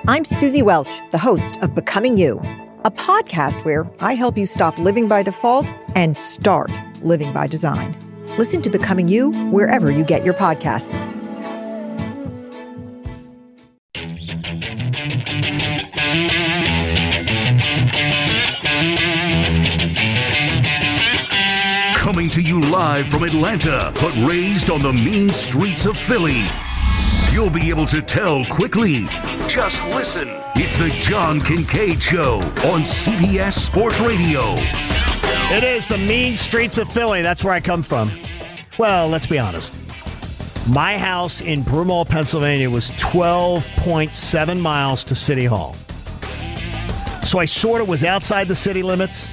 I'm Susie Welch, the host of Becoming You, a podcast where I help you stop living by default and start living by design. Listen to Becoming You wherever you get your podcasts. Coming to you live from Atlanta, but raised on the mean streets of Philly. You'll be able to tell quickly. Just listen. It's the John Kincade Show on CBS Sports Radio. It is the mean streets of Philly. That's where I come from. Well, let's be honest. My house in Broomall, Pennsylvania was 12.7 miles to City Hall. So I sort of was outside the city limits.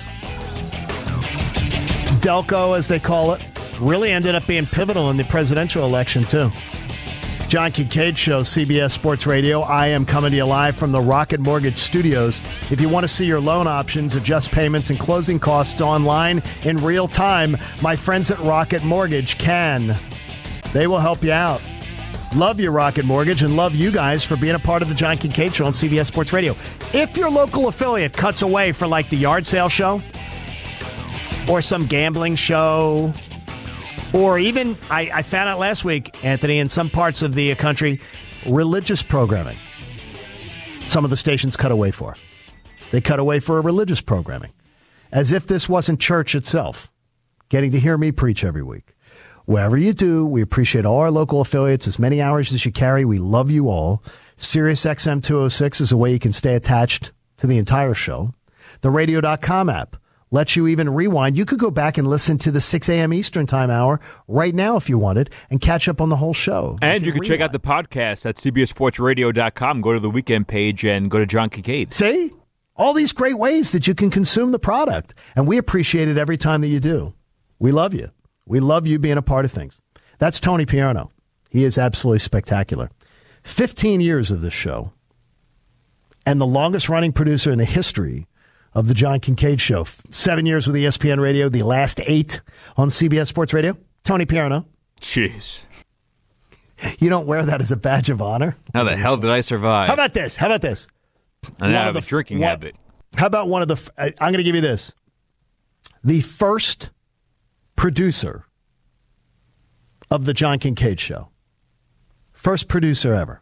Delco, as they call it, really ended up being pivotal in the presidential election, too. John Kincade Show, CBS Sports Radio. I am coming to you live from the Rocket Mortgage Studios. If you want to see your loan options, adjust payments, and closing costs online in real time, my friends at Rocket Mortgage can. They will help you out. Love you, Rocket Mortgage, and love you guys for being a part of the John Kincade Show on CBS Sports Radio. If your local affiliate cuts away for like the yard sale show or some gambling show, or even, I found out last week, Anthony, in some parts of the country, religious programming. Some of the stations cut away for. They cut away for religious programming. As if this wasn't church itself. Getting to hear me preach every week. Wherever you do, we appreciate all our local affiliates, as many hours as you carry. We love you all. Sirius XM 206 is a way you can stay attached to the entire show. The radio.com app lets you even rewind. You could go back and listen to the 6 a.m. Eastern time hour right now if you wanted and catch up on the whole show. And you can check out the podcast at cbssportsradio.com. Go to the weekend page and go to John Kincade. See? All these great ways that you can consume the product. And we appreciate it every time that you do. We love you. We love you being a part of things. That's Tony Pierno. He is absolutely spectacular. 15 years of this show. And the longest running producer in the history of the John Kincade Show. 7 years with ESPN Radio, the last 8 on CBS Sports Radio. Tony Pierno. Jeez. You don't wear that as a badge of honor? How the hell did I survive? How about this? And I have a drinking habit. How about one of the... I'm going to give you this. The first producer of the John Kincade Show, first producer ever,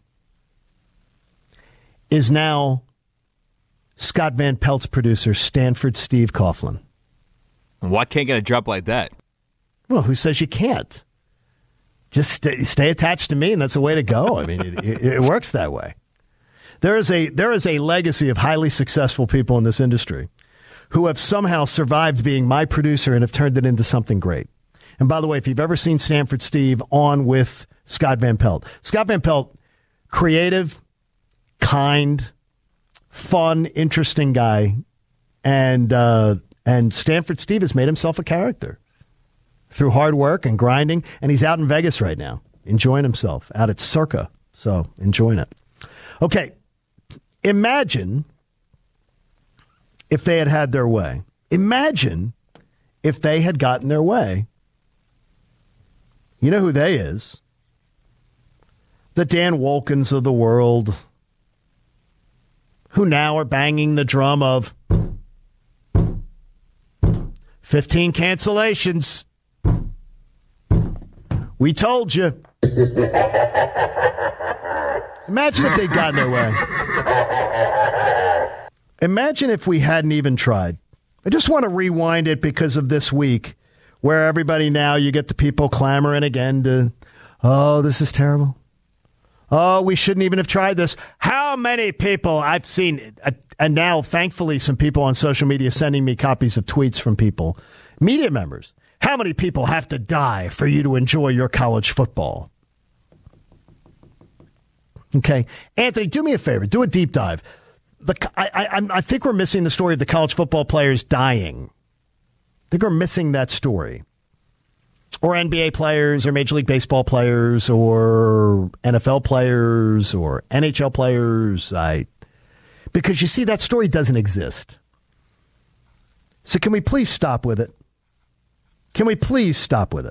is now Scott Van Pelt's producer, Stanford Steve Coughlin. Why can't get a job like that? Well, who says you can't? Just stay attached to me, and that's the way to go. I mean, it works that way. There is a legacy of highly successful people in this industry who have somehow survived being my producer and have turned it into something great. And by the way, if you've ever seen Stanford Steve on with Scott Van Pelt, creative, kind, fun, interesting guy, and Stanford Steve has made himself a character through hard work and grinding, and he's out in Vegas right now, enjoying himself out at Circa, so enjoying it. Okay, imagine if they had their way. Imagine if they had gotten their way. You know who they is? The Dan Wolkins of the world, who now are banging the drum of 15 cancellations. We told you. Imagine if they'd gotten their way. Imagine if we hadn't even tried. I just want to rewind it because of this week where everybody now, you get the people clamoring again to, oh, this is terrible. Oh, we shouldn't even have tried this. How many people I've seen, and now, thankfully, some people on social media sending me copies of tweets from people, media members. How many people have to die for you to enjoy your college football? Okay. Anthony, do me a favor. Do a deep dive. I think we're missing the story of the college football players dying. I think we're missing that story. Or NBA players, or Major League Baseball players, or NFL players, or NHL players. Because you see, that story doesn't exist. So can we please stop with it? Can we please stop with it?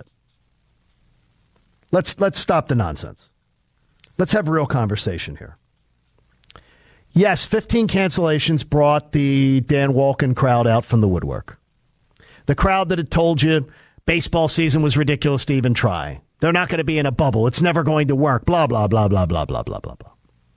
Let's stop the nonsense. Let's have real conversation here. Yes, 15 cancellations brought the Dan Wolken crowd out from the woodwork. The crowd that had told you baseball season was ridiculous to even try. They're not going to be in a bubble. It's never going to work. Blah, blah, blah, blah, blah, blah, blah, blah, blah.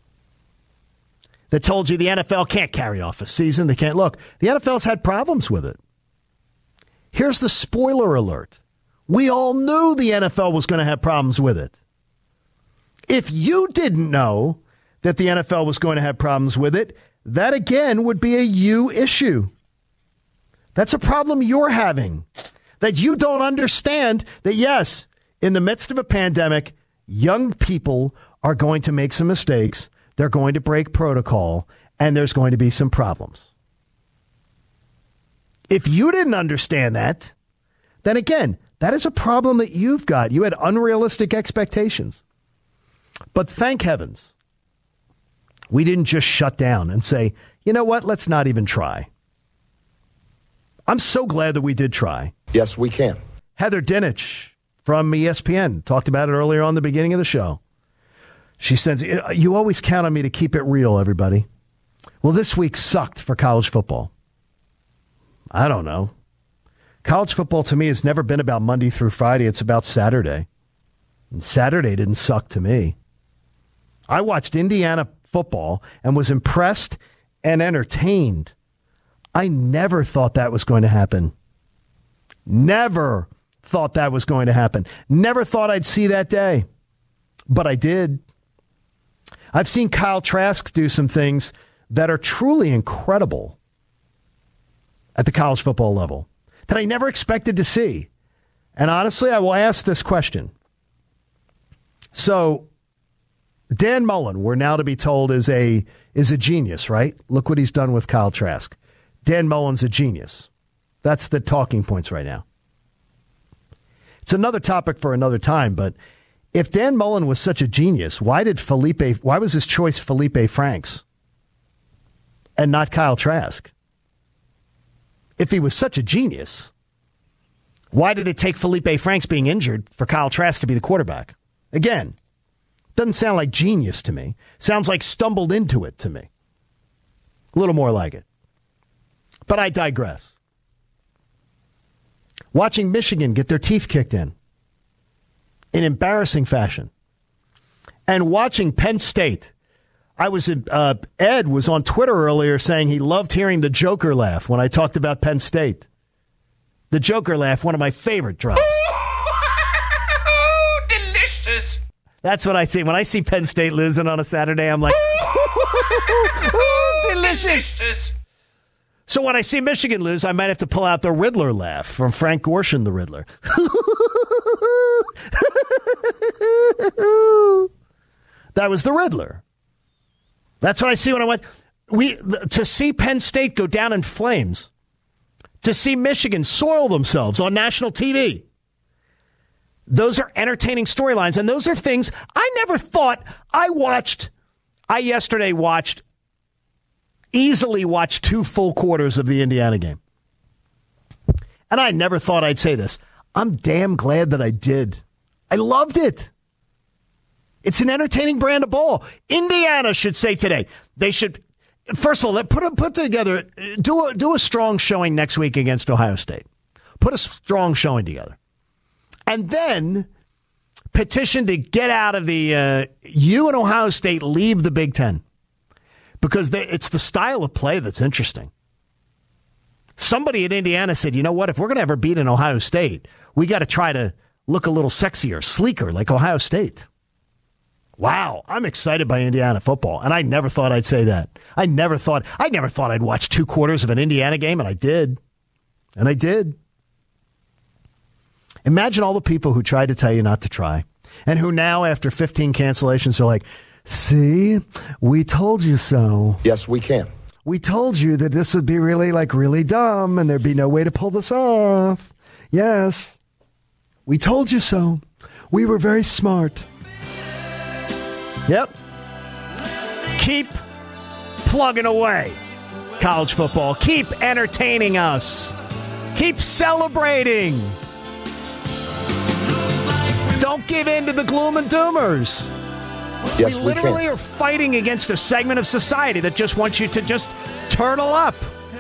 That told you the NFL can't carry off a season. They can't. Look, the NFL's had problems with it. Here's the spoiler alert. We all knew the NFL was going to have problems with it. If you didn't know that the NFL was going to have problems with it, that again would be a you issue. That's a problem you're having. That you don't understand that, yes, in the midst of a pandemic, young people are going to make some mistakes. They're going to break protocol, and there's going to be some problems. If you didn't understand that, then again, that is a problem that you've got. You had unrealistic expectations. But thank heavens, we didn't just shut down and say, you know what, let's not even try. I'm so glad that we did try. Yes, we can. Heather Dinich from ESPN talked about it earlier on the beginning of the show. She says, you always count on me to keep it real, everybody. Well, this week sucked for college football. I don't know. College football to me has never been about Monday through Friday. It's about Saturday. And Saturday didn't suck to me. I watched Indiana football and was impressed and entertained. I never thought that was going to happen. Never thought that was going to happen. Never thought I'd see that day. But I did. I've seen Kyle Trask do some things that are truly incredible at the college football level that I never expected to see. And honestly, I will ask this question. So, Dan Mullen, we're now to be told, is a genius, right? Look what he's done with Kyle Trask. Dan Mullen's a genius. That's the talking points right now. It's another topic for another time, but if Dan Mullen was such a genius, why was his choice Felipe Franks and not Kyle Trask? If he was such a genius, why did it take Felipe Franks being injured for Kyle Trask to be the quarterback? Again, doesn't sound like genius to me. Sounds like stumbled into it to me. A little more like it. But I digress. Watching Michigan get their teeth kicked in embarrassing fashion. And watching Penn State. Ed was on Twitter earlier saying he loved hearing the Joker laugh when I talked about Penn State. The Joker laugh, one of my favorite drops. Delicious. That's what I see. When I see Penn State losing on a Saturday, I'm like, delicious. So when I see Michigan lose, I might have to pull out the Riddler laugh from Frank Gorshin, the Riddler. That was the Riddler. That's what I see when I went. To see Penn State go down in flames, to see Michigan soil themselves on national TV. Those are entertaining storylines, and those are things I never thought I yesterday easily watched 2 full quarters of the Indiana game. And I never thought I'd say this. I'm damn glad that I did. I loved it. It's an entertaining brand of ball. Indiana should say today, they should, first of all, put together, do a strong showing next week against Ohio State. Put a strong showing together. And then petition to get out of the, you and Ohio State leave the Big Ten. Because it's the style of play that's interesting. Somebody at Indiana said, you know what, if we're going to ever beat an Ohio State, we got to try to look a little sexier, sleeker like Ohio State. Wow, I'm excited by Indiana football, and I never thought I'd say that. I never thought I'd watch 2 quarters of an Indiana game, and I did. And I did. Imagine all the people who tried to tell you not to try, and who now, after 15 cancellations, are like, see, we told you so. Yes, we can. We told you that this would be really dumb, and there'd be no way to pull this off. Yes, we told you so. We were very smart. Yep. Keep plugging away, college football. Keep entertaining us. Keep celebrating. Don't give in to the gloom and doomers. Yes, we literally are fighting against a segment of society that just wants you to just turtle up.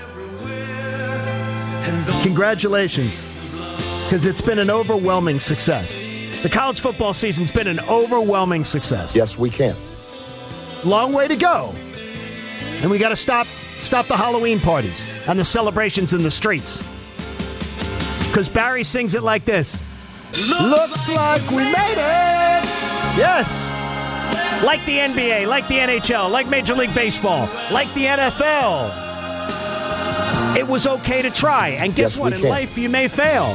Congratulations, because it's been an overwhelming success. The college football season's been an overwhelming success. Yes, we can. Long way to go. And we got to stop the Halloween parties and the celebrations in the streets. Because Barry sings it like this. Looks like we made it. Yes. Like the NBA, like the NHL, like Major League Baseball, like the NFL. It was okay to try. And guess what? In life, you may fail.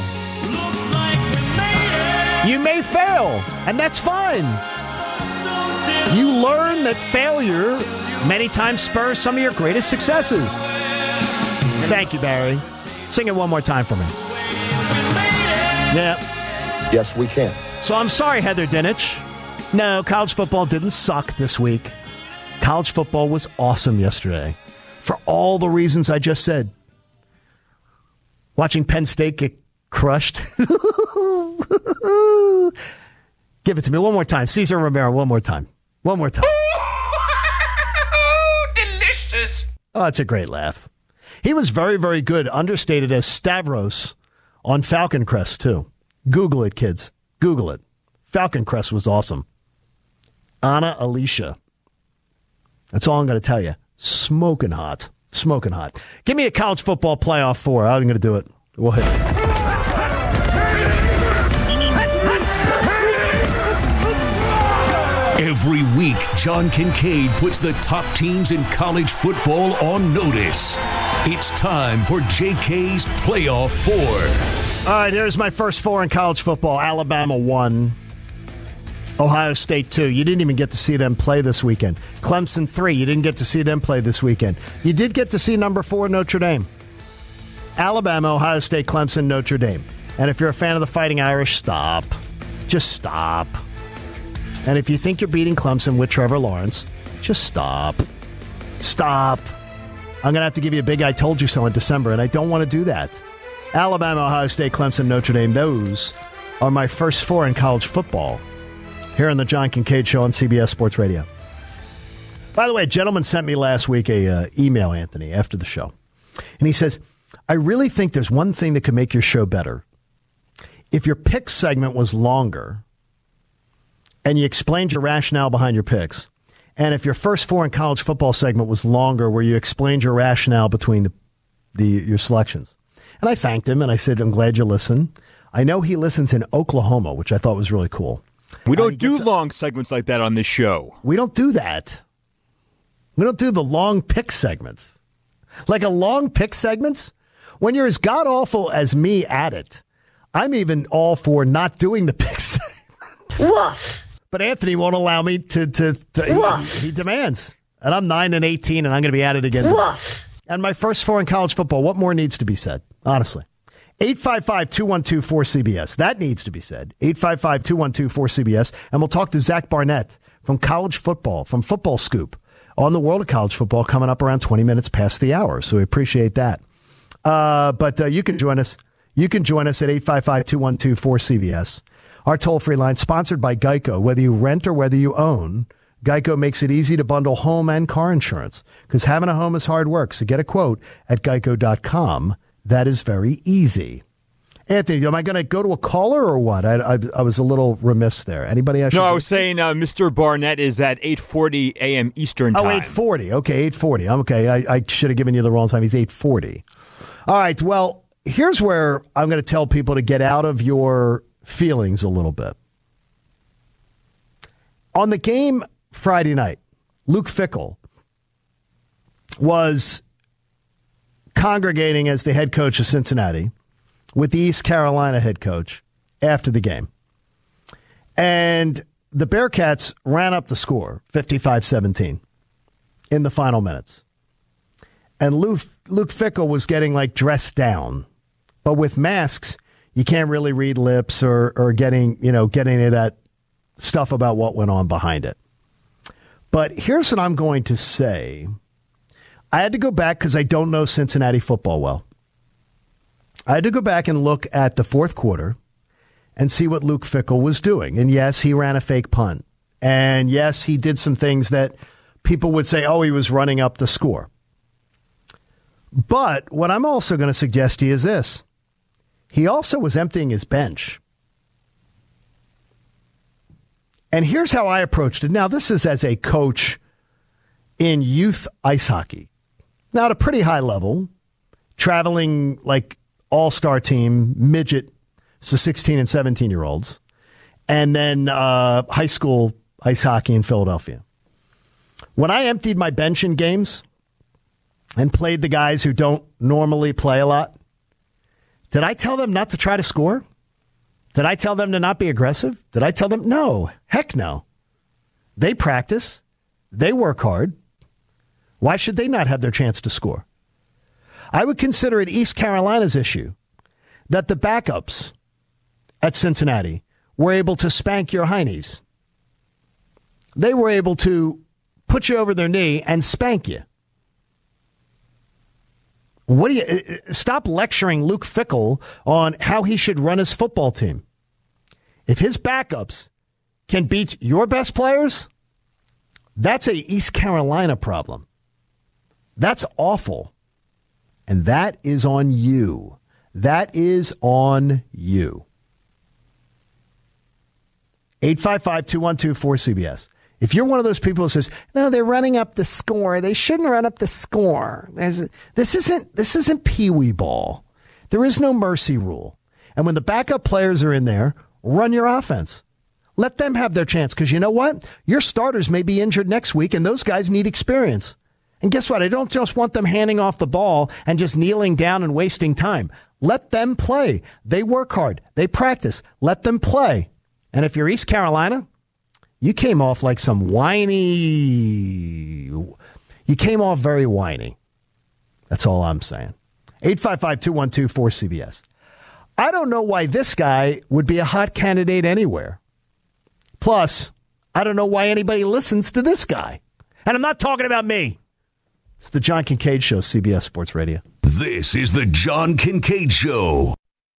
You may fail, and that's fine. You learn that failure many times spurs some of your greatest successes. Thank you, Barry. Sing it one more time for me. Yeah. Yes, we can. So I'm sorry, Heather Dinich. No, college football didn't suck this week. College football was awesome yesterday for all the reasons I just said. Watching Penn State get crushed. Give it to me one more time. Cesar Romero, one more time. One more time. Delicious. Oh, it's a great laugh. He was very, very good, understated as Stavros on Falcon Crest, too. Google it, kids. Google it. Falcon Crest was awesome. Anna Alicia. That's all I'm going to tell you. Smoking hot. Smoking hot. Give me a college football playoff 4. I'm going to do it. We'll hit it. Every week, John Kincaid puts the top teams in college football on notice. It's time for JK's Playoff 4. All right, here's my first 4 in college football. Alabama 1. Ohio State 2. You didn't even get to see them play this weekend. Clemson 3. You didn't get to see them play this weekend. You did get to see number 4 Notre Dame. Alabama, Ohio State, Clemson, Notre Dame. And if you're a fan of the Fighting Irish, stop. Just stop. And if you think you're beating Clemson with Trevor Lawrence, just stop. Stop. I'm going to have to give you a big I told you so in December, and I don't want to do that. Alabama, Ohio State, Clemson, Notre Dame. Those are my first 4 in college football here on the John Kincaid Show on CBS Sports Radio. By the way, a gentleman sent me last week a email, Anthony, after the show. And he says, I really think there's one thing that could make your show better. If your pick segment was longer and you explained your rationale behind your picks, and if your first 4 in college football segment was longer where you explained your rationale between your selections. And I thanked him, and I said, I'm glad you listen. I know he listens in Oklahoma, which I thought was really cool. We don't do long segments like that on this show. We don't do that. We don't do the long pick segments. Like a long pick segments? When you're as god-awful as me at it, I'm even all for not doing the pick segment. Woof. But Anthony won't allow me to he demands. And I'm 9-18, and I'm going to be at it again. Woof. And my first 4 in college football, what more needs to be said? Honestly. 855-212-4CBS. That needs to be said. 855-212-4CBS. And we'll talk to Zach Barnett from College Football, from Football Scoop, on the world of college football coming up around 20 minutes past the hour. So we appreciate that. But you can join us. You can join us at 855-212-4CBS. Our toll-free line, sponsored by Geico. Whether you rent or whether you own, Geico makes it easy to bundle home and car insurance because having a home is hard work. So get a quote at geico.com. That is very easy. Anthony, am I going to go to a caller or what? I was a little remiss there. Anybody I should... No, I was saying Mr. Barnett is at 8:40 a.m. Eastern time. Oh, 8:40. Okay, 8:40. Okay, I should have given you the wrong time. He's 8:40. All right, well, here's where I'm going to tell people to get out of your feelings a little bit. On the game Friday night, Luke Fickell was congregating as the head coach of Cincinnati with the East Carolina head coach after the game. And the Bearcats ran up the score, 55-17, in the final minutes. And Luke Fickell was getting, like, dressed down. But with masks, you can't really read lips or getting any of that stuff about what went on behind it. But here's what I'm going to say. I had to go back because I don't know Cincinnati football well. I had to go back and look at the fourth quarter and see what Luke Fickell was doing. And yes, he ran a fake punt. And yes, he did some things that people would say, oh, he was running up the score. But what I'm also going to suggest to you is this. He also was emptying his bench. And here's how I approached it. Now, this is as a coach in youth ice hockey. Now, at a pretty high level, traveling like all-star team, midget, so 16 and 17-year-olds, and then high school ice hockey in Philadelphia. When I emptied my bench in games and played the guys who don't normally play a lot, did I tell them not to try to score? Did I tell them to not be aggressive? Did I tell them? No. Heck no. They practice. They work hard. Why should they not have their chance to score? I would consider it East Carolina's issue that the backups at Cincinnati were able to spank your heinies. They were able to put you over their knee and spank you. What do you stop lecturing Luke Fickell on how he should run his football team? If his backups can beat your best players, that's a East Carolina problem. That's awful. And that is on you. That is on you. 855-212-4CBS. If you're one of those people who says, no, they're running up the score. They shouldn't run up the score. This isn't Pee-wee ball. There is no mercy rule. And when the backup players are in there, run your offense. Let them have their chance. Because you know what? Your starters may be injured next week, and those guys need experience. And guess what? I don't just want them handing off the ball and just kneeling down and wasting time. Let them play. They work hard. They practice. Let them play. And if you're East Carolina, you came off like some whiny. You came off very whiny. That's all I'm saying. 855-212-4CBS. I don't know why this guy would be a hot candidate anywhere. Plus, I don't know why anybody listens to this guy. And I'm not talking about me. It's the John Kincaid Show, CBS Sports Radio. This is the John Kincaid Show.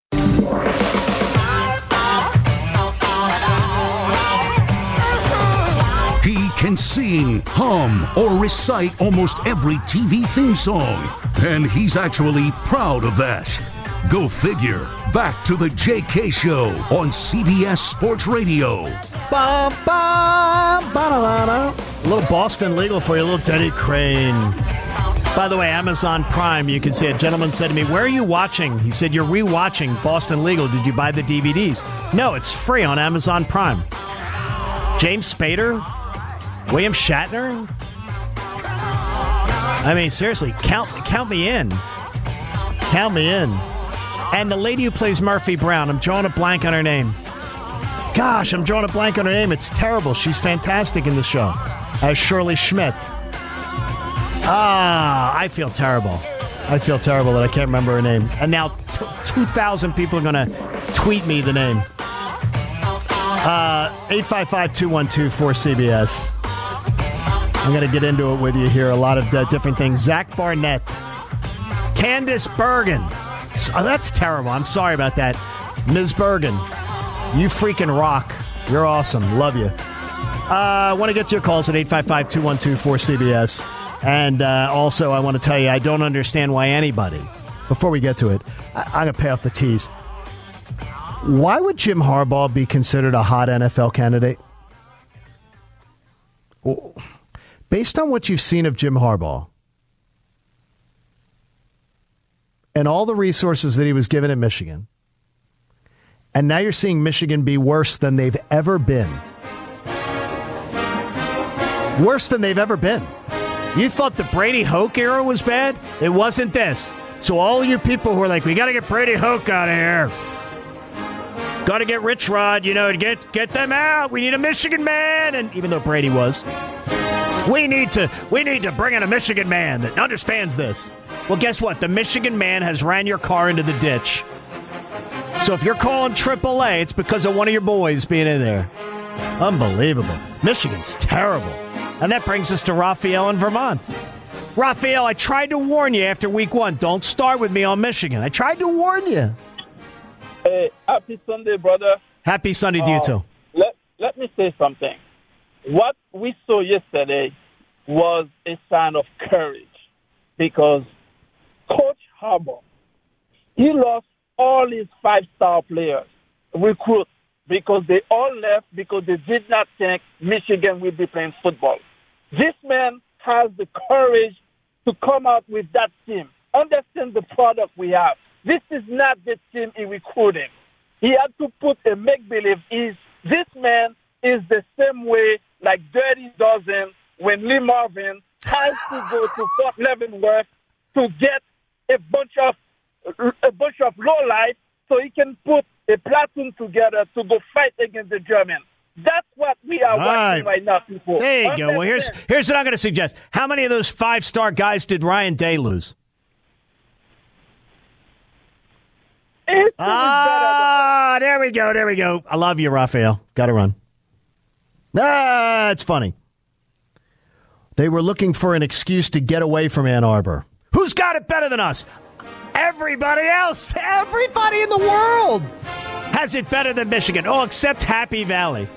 He can sing, hum, or recite almost every TV theme song. And he's actually proud of that. Go figure. Back to the JK Show on CBS Sports Radio. Ba, ba, ba, da, da. A little Boston Legal for you, a little Denny Crane. By the way, Amazon Prime, you can see a gentleman said to me, where are you watching? He said, you're rewatching Boston Legal. Did you buy the DVDs? No, it's free on Amazon Prime. James Spader? William Shatner? I mean, seriously, count me in. Count me in. And the lady who plays Murphy Brown, I'm drawing a blank on her name. Gosh, I'm drawing a blank on her name. It's terrible. She's fantastic in the show. As Shirley Schmidt. I feel terrible. I feel terrible that I can't remember her name. And now 2,000 people are going to tweet me the name. 855-212-4CBS. I'm going to get into it with you here. A lot of different things. Zach Barnett. Candice Bergen. Oh, that's terrible. I'm sorry about that. Ms. Bergen, you freaking rock. You're awesome. Love you. I want to get your calls at 855-212-4CBS. And also, I want to tell you, I don't understand why anybody, before we get to it, I'm going to pay off the tease. Why would Jim Harbaugh be considered a hot NFL candidate? Based on what you've seen of Jim Harbaugh, and all the resources that he was given at Michigan, and now you're seeing Michigan be worse than they've ever been. Worse than they've ever been. You thought the Brady Hoke era was bad? It wasn't this. So all you people who are like, we got to get Brady Hoke out of here. Got to get Rich Rod, get them out. We need a Michigan man. And even though Brady was, we need to bring in a Michigan man that understands this. Well, guess what? The Michigan man has ran your car into the ditch. So if you're calling AAA, it's because of one of your boys being in there. Unbelievable. Michigan's terrible. And that brings us to Raphael in Vermont. Raphael, I tried to warn you after week 1. Don't start with me on Michigan. I tried to warn you. Hey, happy Sunday, brother. Happy Sunday to you, too. Let me say something. what we saw yesterday was a sign of courage because Coach Harbaugh, he lost all his 5-star players, recruits, because they all left because they did not think Michigan would be playing football. This man has the courage to come out with that team. Understand the product we have. This is not the team he recruited. He had to put a make-believe. This man is the same way like Dirty Dozen when Lee Marvin has to go to Fort Leavenworth to get a bunch of lowlife so he can put a platoon together to go fight against the Germans. That's what we are watching right now, people. There you go. Well, here's what I'm going to suggest. How many of those 5-star guys did Ryan Day lose? There we go. I love you, Raphael. Got to run. It's funny. They were looking for an excuse to get away from Ann Arbor. Who's got it better than us? Everybody else. Everybody in the world has it better than Michigan. Oh, except Happy Valley.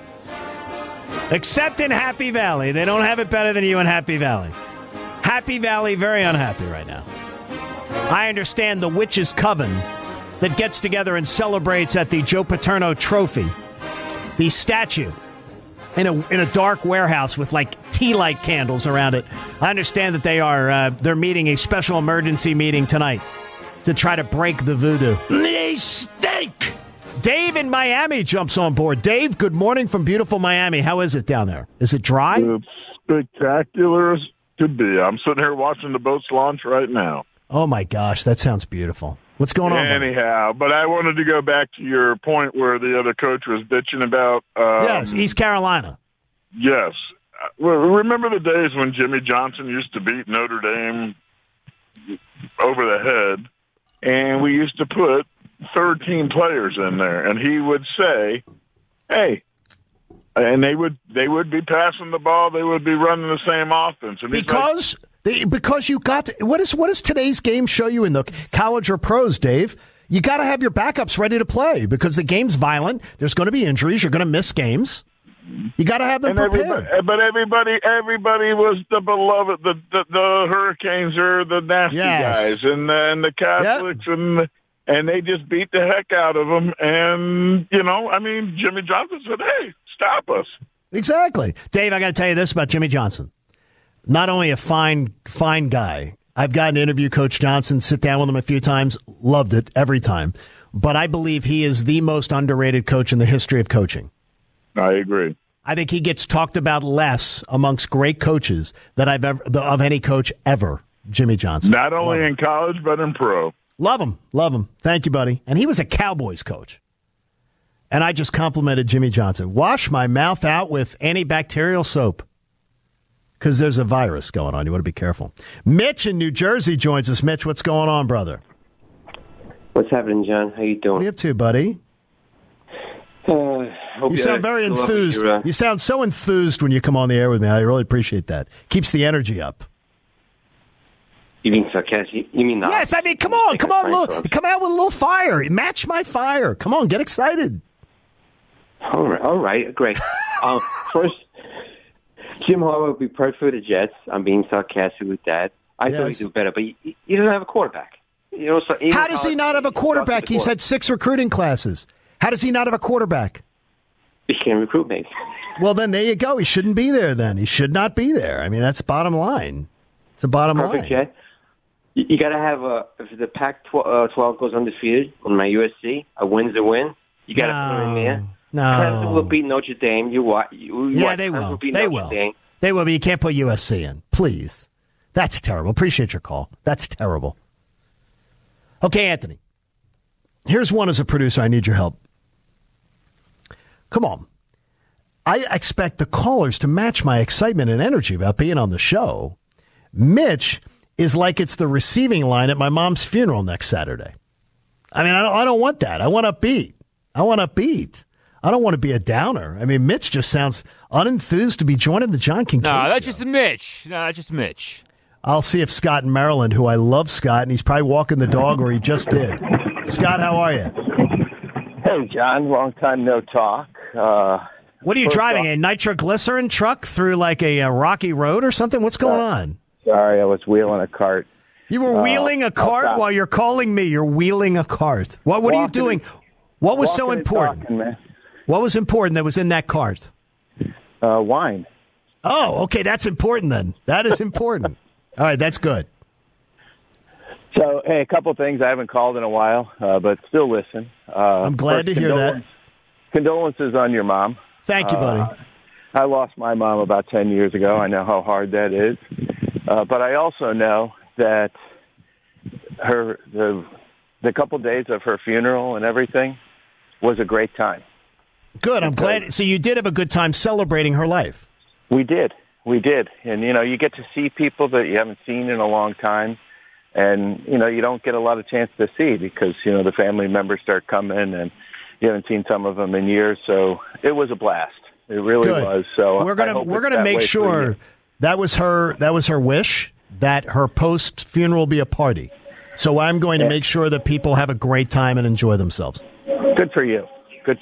Except in Happy Valley. They don't have it better than you in Happy Valley. Happy Valley, very unhappy right now. I understand the Witches' Coven that gets together and celebrates at the Joe Paterno Trophy, the statue, in a dark warehouse with like tea light candles around it. I understand that they're meeting a special emergency meeting tonight to try to break the voodoo. They stink! Dave in Miami jumps on board. Dave, good morning from beautiful Miami. How is it down there? Is it dry? It's spectacular as could be. I'm sitting here watching the boats launch right now. Oh, my gosh. That sounds beautiful. What's going on? Anyhow, but I wanted to go back to your point where the other coach was bitching about. Yes, East Carolina. Yes. Well, remember the days when Jimmy Johnson used to beat Notre Dame over the head, and we used to put third-team players in there, and he would say, hey, and they would be passing the ball, they would be running the same offense. And because you got to, what does today's game show you in the college or pros, Dave? You got to have your backups ready to play because the game's violent. There's going to be injuries. You're going to miss games. You got to have them prepared. But everybody was the beloved. The Hurricanes are the nasty guys, and the Catholics, and they just beat the heck out of them. And Jimmy Johnson said, "Hey, stop us." Exactly, Dave. I got to tell you this about Jimmy Johnson. Not only a fine guy. I've gotten to interview Coach Johnson, sit down with him a few times, loved it every time. But I believe he is the most underrated coach in the history of coaching. I agree. I think he gets talked about less amongst great coaches than I've ever of any coach ever. Jimmy Johnson. Not only in college, but in pro. Love him. Thank you, buddy. And he was a Cowboys coach. And I just complimented Jimmy Johnson. Wash my mouth out with antibacterial soap. Because there's a virus going on. You want to be careful. Mitch in New Jersey joins us. Mitch, what's going on, brother? What's happening, John? How you doing? What are you up to, buddy? You sound very enthused. You sound so enthused when you come on the air with me. I really appreciate that. Keeps the energy up. You mean sarcastic? You mean not? Yes, I mean, come on. Come out with a little fire. Match my fire. Come on, get excited. All right, great. First, Jim Harbaugh would be perfect for the Jets. I'm being sarcastic with that. I thought he'd do better, but he doesn't have a quarterback. How does he not have a quarterback? He's had 6 recruiting classes. How does he not have a quarterback? He can't recruit, maybe. Well, then there you go. He shouldn't be there then. He should not be there. I mean, that's bottom line. It's a bottom line. Jay. You got to have if the Pac-12 goes undefeated on my USC, a win's a win. You got to put him in there. No. Clemson will beat Notre Dame. They will. They will. They will, but you can't put USC in. Please. That's terrible. Appreciate your call. That's terrible. Okay, Anthony. Here's one as a producer. I need your help. Come on. I expect the callers to match my excitement and energy about being on the show. Mitch is like it's the receiving line at my mom's funeral next Saturday. I mean, I don't want that. I want upbeat. I don't want to be a downer. I mean, Mitch just sounds unenthused to be joining the John Kincaid No, that's show. just Mitch. I'll see if Scott in Maryland, who I love Scott, and he's probably walking the dog, or he just did. Scott, how are you? Hey, John. Long time no talk. What are you driving, a nitroglycerin truck through like a rocky road or something? What's going on? Sorry, I was wheeling a cart. You were wheeling a cart while you're calling me. You're wheeling a cart. What are you doing? What was so important? Talking, what was important that was in that cart? Wine. Oh, okay. That's important then. That is important. All right, that's good. So, hey, a couple things. I haven't called in a while, but still listen. I'm glad to hear that. Condolences on your mom. Thank you, buddy. I lost my mom about 10 years ago. I know how hard that is. But I also know that the couple days of her funeral and everything was a great time. Good. I'm glad. So you did have a good time celebrating her life. We did. And, you get to see people that you haven't seen in a long time. And, you don't get a lot of chance to see because, the family members start coming and you haven't seen some of them in years. So it was a blast. It really was. So we're gonna make sure that was her wish that her post funeral be a party. So I'm going to make sure that people have a great time and enjoy themselves. Good for you.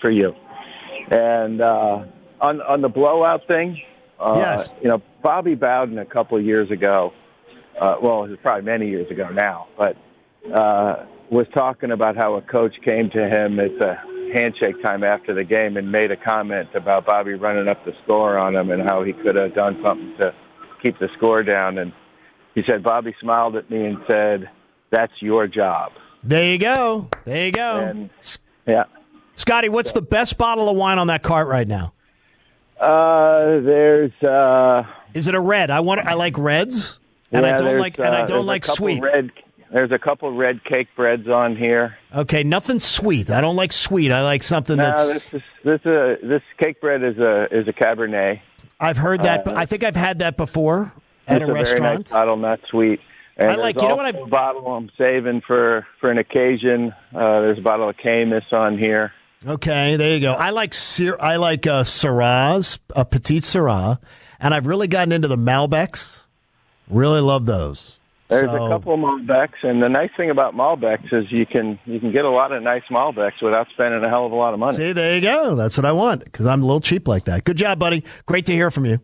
And on the blowout thing, yes. Bobby Bowden a couple of years ago. It was probably many years ago now, but was talking about how a coach came to him at the handshake time after the game and made a comment about Bobby running up the score on him and how he could have done something to keep the score down. And he said, Bobby smiled at me and said, "That's your job." There you go. And, yeah. Scotty, what's the best bottle of wine on that cart right now? There's. Is it a red? I like reds, and I don't like sweet. There's a couple red cake breads on here. Okay, nothing sweet. I don't like sweet. I like something that's. This cake bread is a Cabernet. I've heard that, but I think I've had that before at a restaurant. It's a very nice bottle, not sweet. And I like. You know what? A bottle I'm saving for an occasion. There's a bottle of Camus on here. Okay, there you go. I like Syrahs, a Petite Syrah, and I've really gotten into the Malbecs. Really love those. There's a couple of Malbecs, and the nice thing about Malbecs is you can get a lot of nice Malbecs without spending a hell of a lot of money. See, there you go. That's what I want because I'm a little cheap like that. Good job, buddy. Great to hear from you.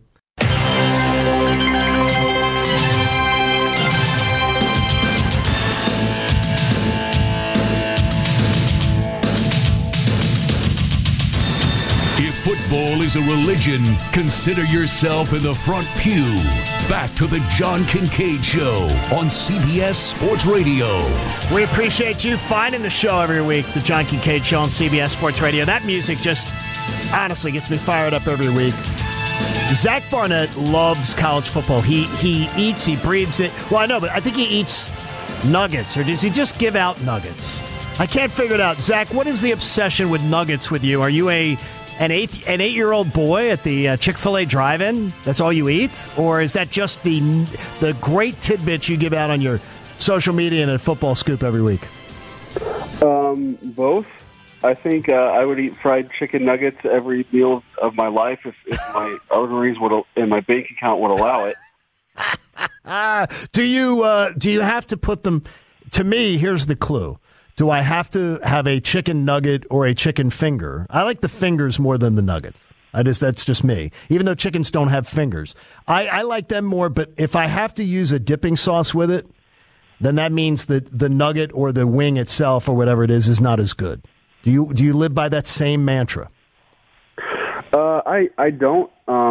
Football is a religion. Consider yourself in the front pew. Back to the John Kincaid Show on CBS Sports Radio. We appreciate you finding the show every week, the John Kincaid Show on CBS Sports Radio. That music just honestly gets me fired up every week. Zach Barnett loves college football. He eats, he breathes it. Well, I know, but I think he eats nuggets, or does he just give out nuggets? I can't figure it out. Zach, what is the obsession with nuggets with you? Are you an 8-year-old boy at the Chick-fil-A drive-in? That's all you eat? Or is that just the great tidbits you give out on your social media and at Football Scoop every week? Both. I think I would eat fried chicken nuggets every meal of my life if my arteries and my bank account would allow it. Do you have to put them? To me, here's the clue. Do I have to have a chicken nugget or a chicken finger? I like the fingers more than the nuggets. That's just me. Even though chickens don't have fingers, I like them more. But if I have to use a dipping sauce with it, then that means that the nugget or the wing itself or whatever it is not as good. Do you live by that same mantra? I don't.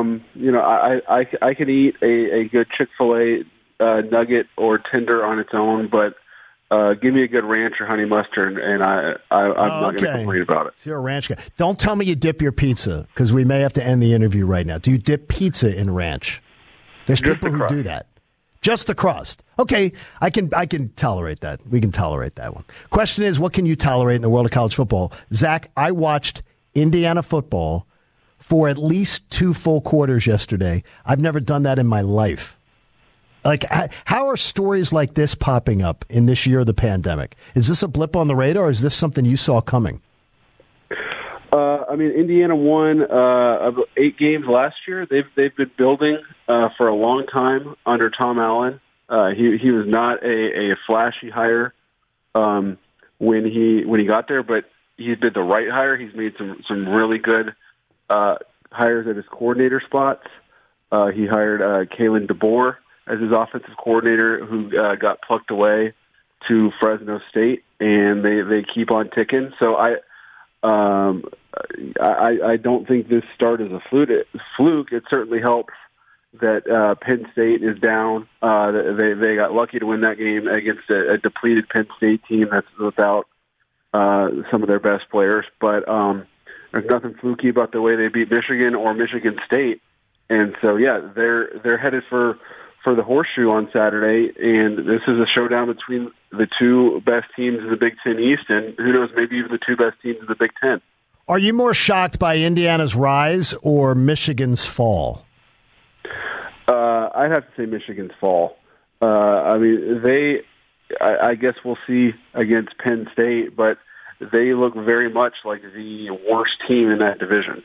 I could eat a good Chick-fil-A nugget or tender on its own, but give me a good ranch or honey mustard, and I'm not going to complain about it. So you're a ranch guy. Don't tell me you dip your pizza, because we may have to end the interview right now. Do you dip pizza in ranch? There's people who do that. Just the crust. Okay, I can tolerate that. We can tolerate that one. Question is, what can you tolerate in the world of college football? Zach, I watched Indiana football for at least 2 full quarters yesterday. I've never done that in my life. Like, how are stories like this popping up in this year of the pandemic? Is this a blip on the radar, or is this something you saw coming? Indiana won 8 games last year. They've been building for a long time under Tom Allen. He was not a flashy hire when he got there, but he did the right hire. He's made some really good hires at his coordinator spots. He hired Kalen DeBoer as his offensive coordinator, who got plucked away to Fresno State, and they keep on ticking. So I don't think this start is a fluke. It certainly helps that Penn State is down. They got lucky to win that game against a depleted Penn State team that's without some of their best players. But there's nothing fluky about the way they beat Michigan or Michigan State. And so, yeah, they're headed for the horseshoe on Saturday, and this is a showdown between the two best teams in the Big Ten East, and who knows, maybe even the two best teams in the Big Ten. Are you more shocked by Indiana's rise or Michigan's fall? I'd have to say Michigan's fall. I mean, I guess we'll see against Penn State, but they look very much like the worst team in that division.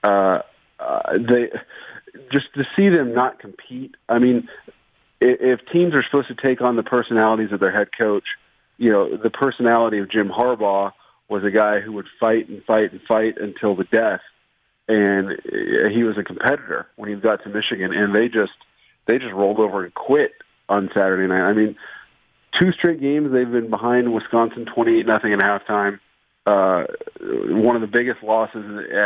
Just to see them not compete. I mean, if teams are supposed to take on the personalities of their head coach, the personality of Jim Harbaugh was a guy who would fight and fight and fight until the death. And he was a competitor when he got to Michigan, and they just rolled over and quit on Saturday night. I mean, 2 straight games they've been behind Wisconsin 28-0 at halftime. One of the biggest losses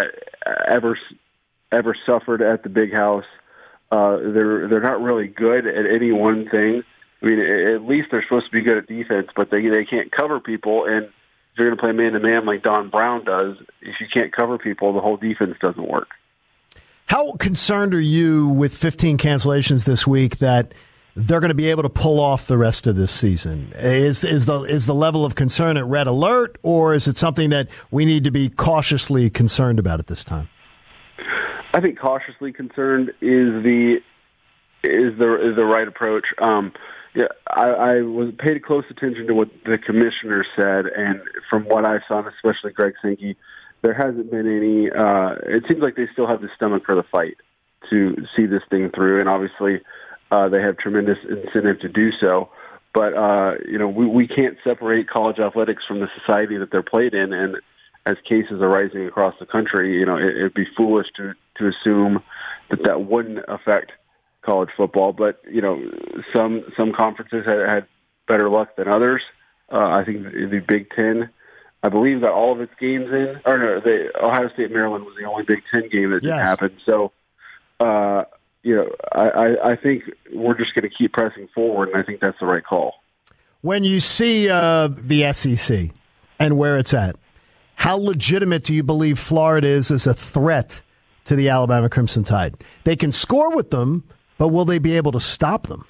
ever suffered at the Big House. They're not really good at any one thing. I mean, at least they're supposed to be good at defense, but they can't cover people. And if you're going to play man-to-man like Don Brown does, if you can't cover people, the whole defense doesn't work. How concerned are you with 15 cancellations this week that they're going to be able to pull off the rest of this season? Is the level of concern at red alert, or is it something that we need to be cautiously concerned about at this time? I think cautiously concerned is the right approach. I was paid close attention to what the commissioner said, and from what I saw, especially Greg Sankey, there hasn't been any. It seems like they still have the stomach for the fight to see this thing through, and obviously they have tremendous incentive to do so. But we can't separate college athletics from the society that they're played in, and as cases are rising across the country, it'd be foolish to assume that wouldn't affect college football. But some conferences had better luck than others. I think the Big Ten, I believe, got all of its games in. Or no, Ohio State Maryland was the only Big Ten game that didn't happen. So, I think we're just going to keep pressing forward, and I think that's the right call. When you see the SEC and where it's at, how legitimate do you believe Florida is as a threat to the Alabama Crimson Tide? They can score with them, but will they be able to stop them?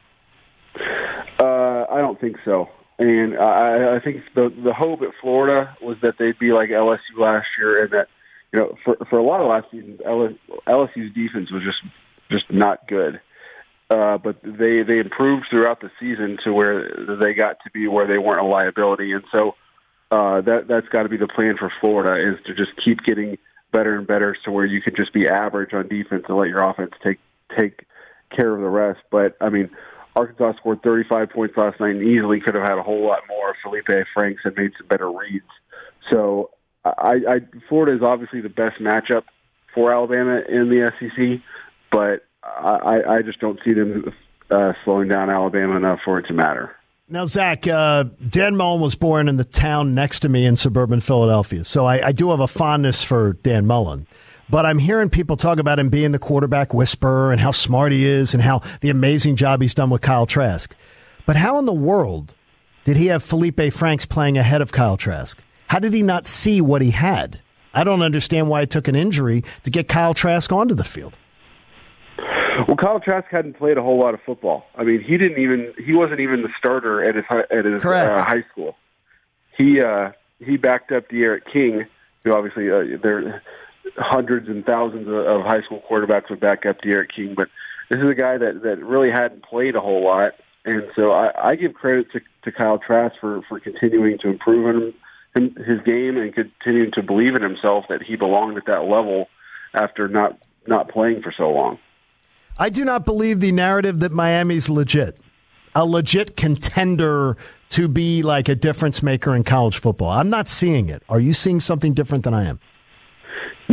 I don't think so. And I think the hope at Florida was that they'd be like LSU last year, and that for a lot of last season, LSU's defense was just not good. But they improved throughout the season to where they got to be where they weren't a liability, and so. That's got to be the plan for Florida, is to just keep getting better and better to where you can just be average on defense and let your offense take care of the rest. But, I mean, Arkansas scored 35 points last night and easily could have had a whole lot more if Felipe Franks had made some better reads. So Florida is obviously the best matchup for Alabama in the SEC, but I just don't see them slowing down Alabama enough for it to matter. Now, Zach, Dan Mullen was born in the town next to me in suburban Philadelphia, so I do have a fondness for Dan Mullen. But I'm hearing people talk about him being the quarterback whisperer and how smart he is and how the amazing job he's done with Kyle Trask. But how in the world did he have Felipe Franks playing ahead of Kyle Trask? How did he not see what he had? I don't understand why it took an injury to get Kyle Trask onto the field. Well, Kyle Trask hadn't played a whole lot of football. I mean, he wasn't even the starter at his high school. He backed up De'Aaron King, who obviously there hundreds and thousands of high school quarterbacks would back up De'Aaron King, but this is a guy that really hadn't played a whole lot, and so I give credit to Kyle Trask for continuing to improve his game and continuing to believe in himself that he belonged at that level after not playing for so long. I do not believe the narrative that Miami's legit. A legit contender to be like a difference maker in college football. I'm not seeing it. Are you seeing something different than I am? No.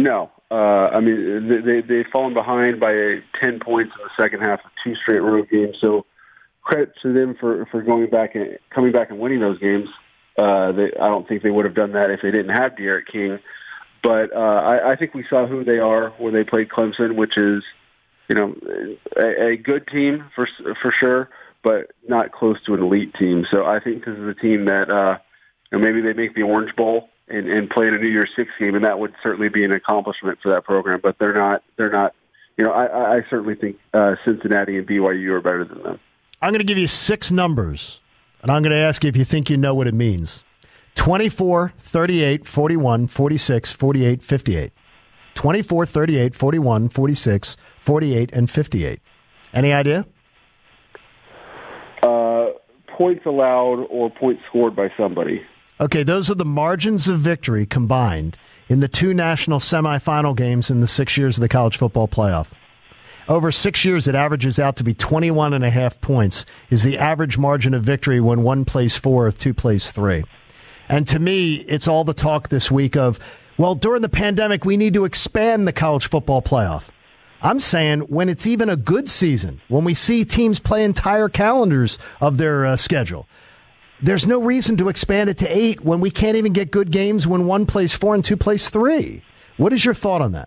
They've fallen behind by 10 points in the second half of 2 straight road games. So credit to them for coming back and winning those games. I don't think they would have done that if they didn't have D'Eriq King. But I think we saw who they are when they played Clemson, which is, a good team for sure, but not close to an elite team. So I think this is a team that maybe they make the Orange Bowl and play in a New Year's Six game, and that would certainly be an accomplishment for that program. But they're not. I certainly think Cincinnati and BYU are better than them. I'm going to give you 6 numbers, and I'm going to ask you if you think you know what it means. 24, 38, 41, 46, 48, 58. 24, 38, 41, 46, 48, and 58. Any idea? Points allowed or points scored by somebody. Okay, those are the margins of victory combined in the 2 national semifinal games in the 6 years of the college football playoff. Over 6 years, it averages out to be 21.5 points is the average margin of victory when one plays 4 or 2 plays 3. And to me, it's all the talk this week of, well, during the pandemic, we need to expand the college football playoff. I'm saying when it's even a good season, when we see teams play entire calendars of their schedule, there's no reason to expand it to 8 when we can't even get good games when one plays 4 and 2 plays 3. What is your thought on that?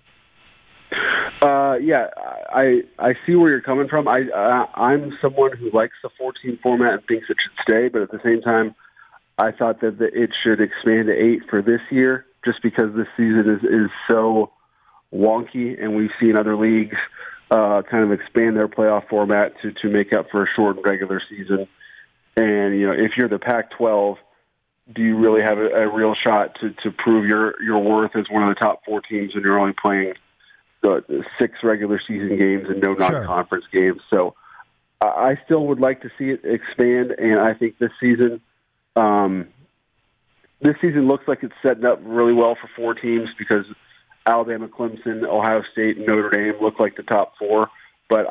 I see where you're coming from. I'm someone who likes the 14 format and thinks it should stay, but at the same time, I thought that it should expand to 8 for this year, just because this season is so wonky, and we've seen other leagues kind of expand their playoff format to make up for a shortened regular season. And if you're the Pac-12, do you really have a real shot to prove your worth as one of the top 4 teams, and you're only playing 6 regular season games and no non-conference games? So I still would like to see it expand, and I think this season looks like it's setting up really well for 4 teams, because Alabama, Clemson, Ohio State, and Notre Dame look like the top 4. But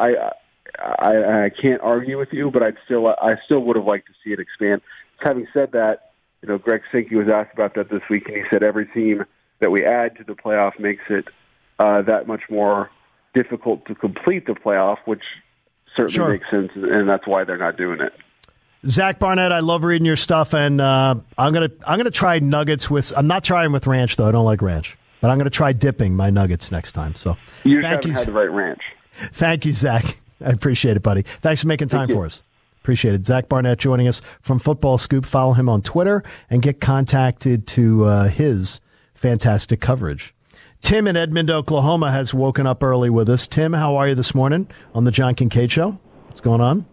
I can't argue with you, but I still would have liked to see it expand. Having said that, Greg Sankey was asked about that this week, and he said every team that we add to the playoff makes it that much more difficult to complete the playoff, which certainly makes sense, and that's why they're not doing it. Zach Barnett, I love reading your stuff, and I'm gonna try nuggets with. I'm not trying with ranch though. I don't like ranch, but I'm gonna try dipping my nuggets next time. So you just haven't had the right ranch. Thank you, Zach. I appreciate it, buddy. Thanks for making time for us. Appreciate it. Zach Barnett joining us from Football Scoop. Follow him on Twitter and get contacted to his fantastic coverage. Tim in Edmond, Oklahoma, has woken up early with us. Tim, how are you this morning on the John Kincaid Show? What's going on?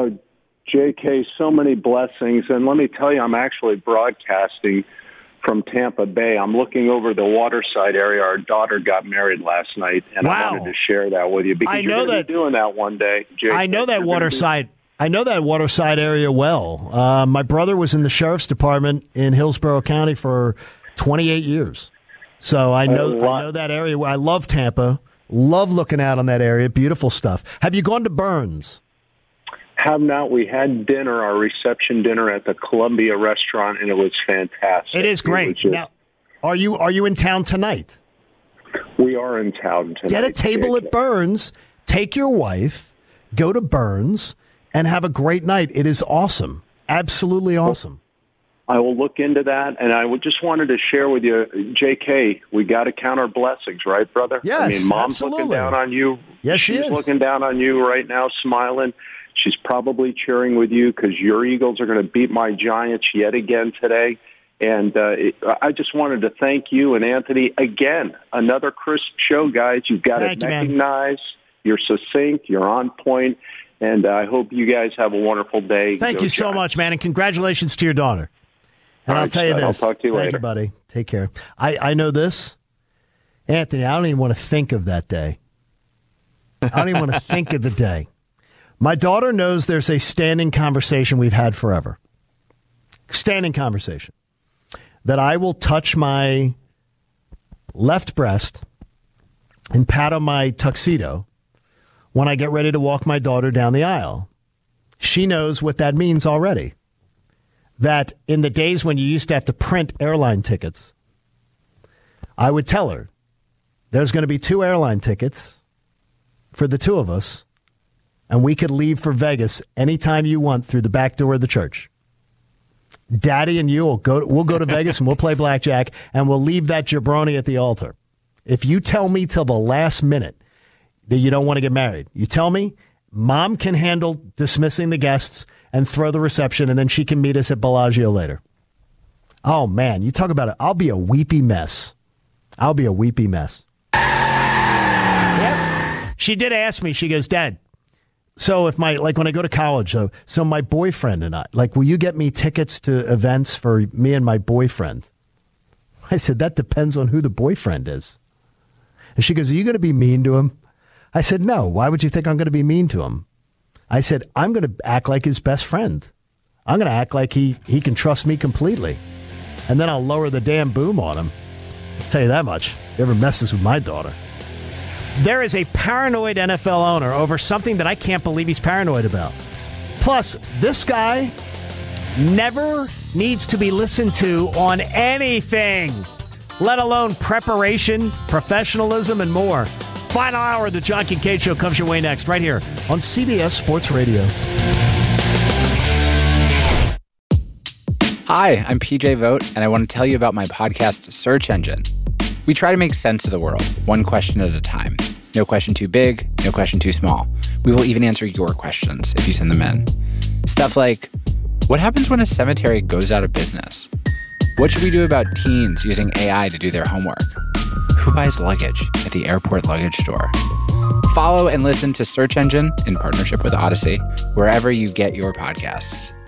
JK, so many blessings. And let me tell you, I'm actually broadcasting from Tampa Bay. I'm looking over the Waterside area. Our daughter got married last night, and I wanted to share that with you because you're going to be doing that one day, JK. I know that Waterside. I know that Waterside area well. My brother was in the sheriff's department in Hillsborough County for 28 years. So I know that area. I love Tampa. Love looking out on that area. Beautiful stuff. Have you gone to Burns? Have not. We had dinner, our reception dinner at the Columbia restaurant, and it was fantastic. It is great. Now, are you in town tonight? We are in town tonight. Get a table at Burns. Take your wife. Go to Burns and have a great night. It is awesome. Absolutely awesome. I will look into that, and I just wanted to share with you, JK, we got to count our blessings, right, brother? Yes, I mean, Mom's absolutely. looking down on you. Yes, She's looking down on you right now, smiling. She's probably cheering with you because your Eagles are going to beat my Giants yet again today. And I just wanted to thank you and Anthony again. Another crisp show, guys. You've got to recognize you're succinct, you're on point, and I hope you guys have a wonderful day. Thank you so much, man, and congratulations to your daughter. And I'll tell you this. I'll talk to you later. Thank you, buddy. Take care. I know this. Anthony, I don't even want to think of that day. I don't even want to think of the day. My daughter knows there's a standing conversation we've had forever. Standing conversation. That I will touch my left breast and pat on my tuxedo when I get ready to walk my daughter down the aisle. She knows what that means already. That in the days when you used to have to print airline tickets, I would tell her there's going to be 2 airline tickets for the 2 of us, and we could leave for Vegas anytime you want through the back door of the church. Daddy and you we'll go to Vegas and we'll play blackjack, and we'll leave that jabroni at the altar. If you tell me till the last minute that you don't want to get married, you tell me, Mom can handle dismissing the guests and throw the reception, and then she can meet us at Bellagio later. Oh, man, you talk about it. I'll be a weepy mess. Yep. She did ask me, she goes, Dad, so if when I go to college, so my boyfriend and I, will you get me tickets to events for me and my boyfriend? I said, that depends on who the boyfriend is. And she goes, are you going to be mean to him? I said, no. Why would you think I'm going to be mean to him? I said, I'm going to act like his best friend. I'm going to act like he can trust me completely. And then I'll lower the damn boom on him. I'll tell you that much. If he ever messes with my daughter. There is a paranoid NFL owner over something that I can't believe he's paranoid about. Plus, this guy never needs to be listened to on anything, let alone preparation, professionalism, and more. Final hour of the John Kincade Show comes your way next, right here on CBS Sports Radio. Hi, I'm PJ Vogt, and I want to tell you about my podcast, Search Engine. We try to make sense of the world, one question at a time. No question too big, no question too small. We will even answer your questions if you send them in. Stuff like, what happens when a cemetery goes out of business? What should we do about teens using AI to do their homework? Who buys luggage at the airport luggage store? Follow and listen to Search Engine in partnership with Odyssey, wherever you get your podcasts.